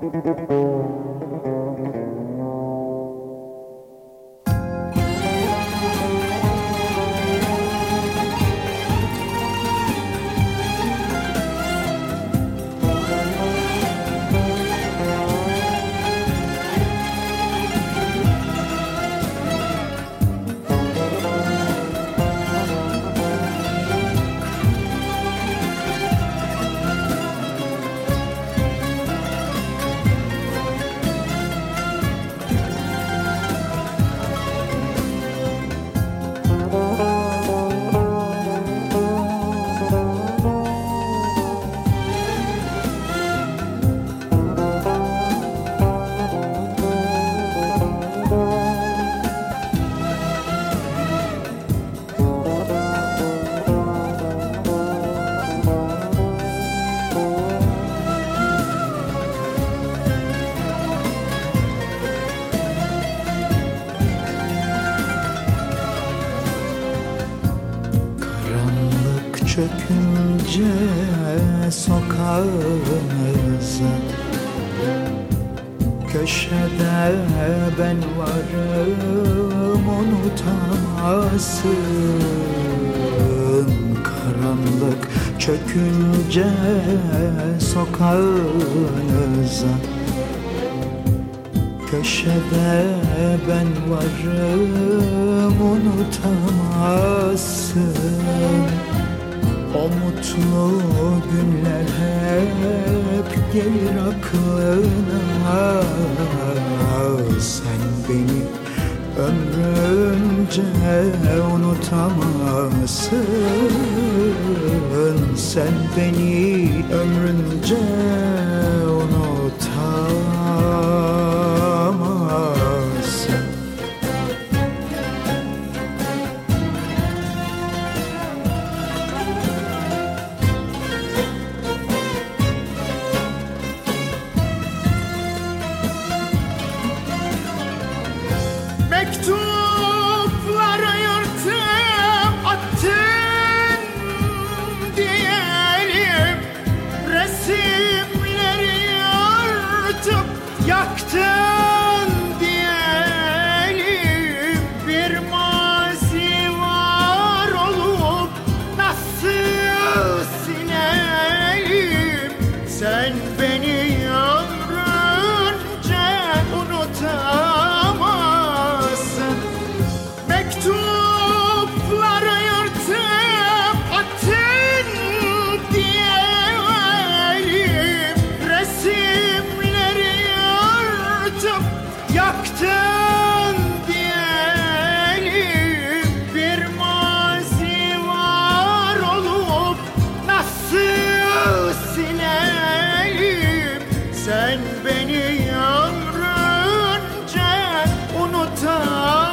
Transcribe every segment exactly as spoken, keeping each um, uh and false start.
Çökünce sokağınıza, köşede ben varım, unutamazsın. Karanlık çökünce sokağınıza, köşede ben varım, unutamazsın. O mutlu günler hep gelir aklına. Sen beni ömrünce unutamazsın. Sen beni ömrünce unutamazsın. Mektupları yırtıp attın diyelim, resimleri yırtıp yaktın diyelim. Bir mazi var olup nasıl silelim? Sen beni ömrünce unutamazsın. Mektupları yırtıp attın diyelim, resimleri yırtıp yaktın diyelim. Bir mazi var olup nasıl silelim? Sen beni ömrünce unutamazsın.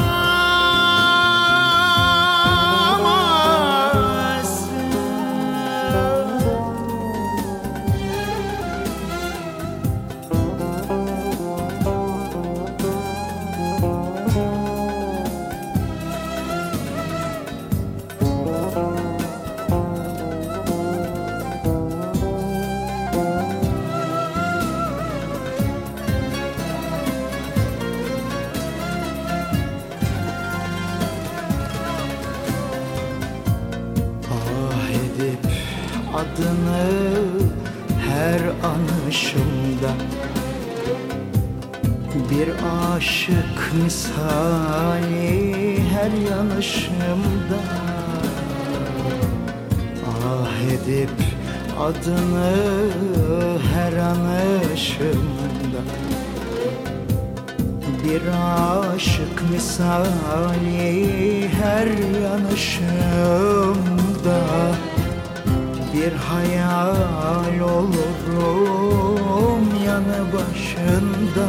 Ah edip adını her anışımda, bir aşık misali her yanışımda. Ah edip adını her anışımda, bir aşık misali her yanışımda. Bir hayal olurum yanı başında.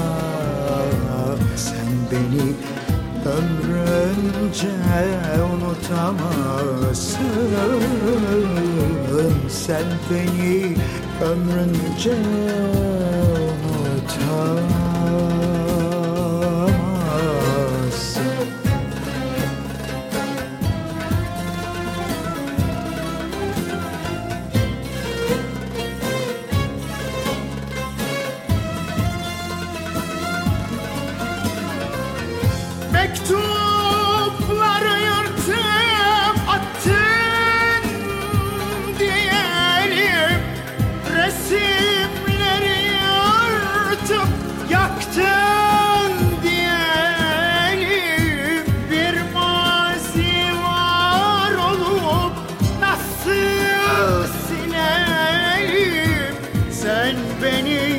Sen beni ömrünce unutamazsın. Sen beni ömrünce unutamazsın. resimleri artık yaktın diyelim. Bir mazi var olup nasıl silelim? Sen beni